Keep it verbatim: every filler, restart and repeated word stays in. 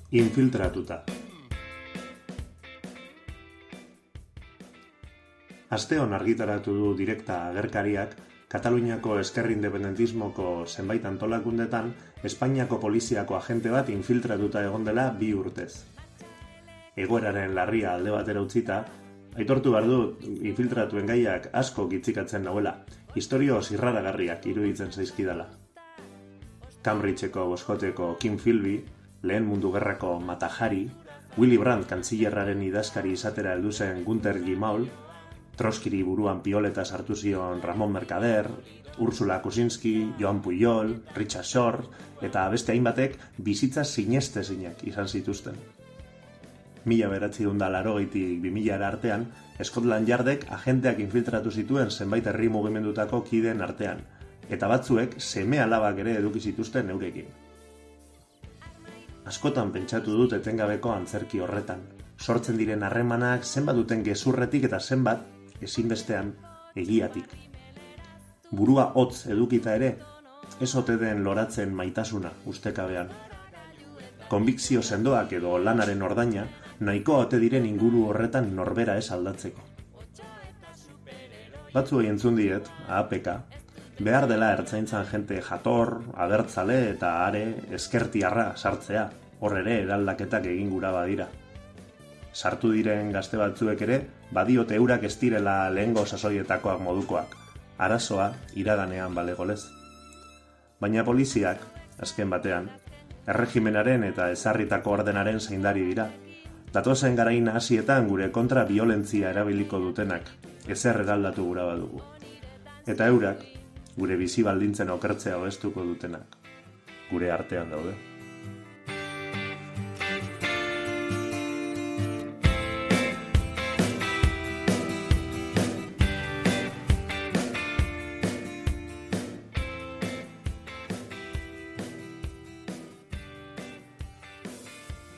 Infiltratuta. Asteon argitaratu du Direkta agerkariak Kataluniako ezker independentismoko zenbait antolakundetan Espainiako poliziako agente bat infiltratuta egon dela bi urtez. Egoeraren larria alde batera utzita, aitortu behar dut infiltratuen gaiak asko gitzikatzen nauela, historio zirraragarriak iruditzen zaizkidala. Cambridgeko boskoteko Kim Philby, Lehen Mundu Gerrako Mata Hari, Willy Brandt kantzillerraren idazkari izatera heldu zen Gunter Guimaul, Troskiri buruan pioleta sartu zion Ramon Mercader, Ursula Kuczynski, Joan Pujol, Richard Shore eta beste hainbatek bizitza sinestezinak izan zituzten. Mila bederatziehun eta laurogeitik bi milara artean, Scotland Yardek agenteak infiltratu zituen zenbait herri mugimendutako kideen artean, eta batzuek seme-alabak ere eduki zituzten eurekin. Askotan pentsatu dut etengabeko antzerki horretan, sortzen diren harremanak zenbat duten gezurretik eta zenbat, ezinbestean, egiatik. Burua hotz edukita ere, ez ote den loratzen maitasuna ustekabean. Konbikzio sendoak edo lanaren ordaina, nahiko ote diren inguru horretan norbera ez aldatzeko. Batzuei entzun diet, A P K, behar dela ertzaintzan jente jator, abertzale eta are ezkertiarra sartzea, hor ere eraldaketak egin gura badira. Sartu diren gazte batzuek ere, badiote eurak ez direla lehengo sasoietakoak modukoak, arazoa iraganean balegolez. Baina poliziak, azken batean, erregimenaren eta ezarritako ordenaren zaindari dira. Datozen garain hasietan gure kontra biolentzia erabiliko dutenak, ezer eraldatu gura badugu. Eta eurak, gure bizi baldintzen okertzea hobestuko dutenak, gure artean daude.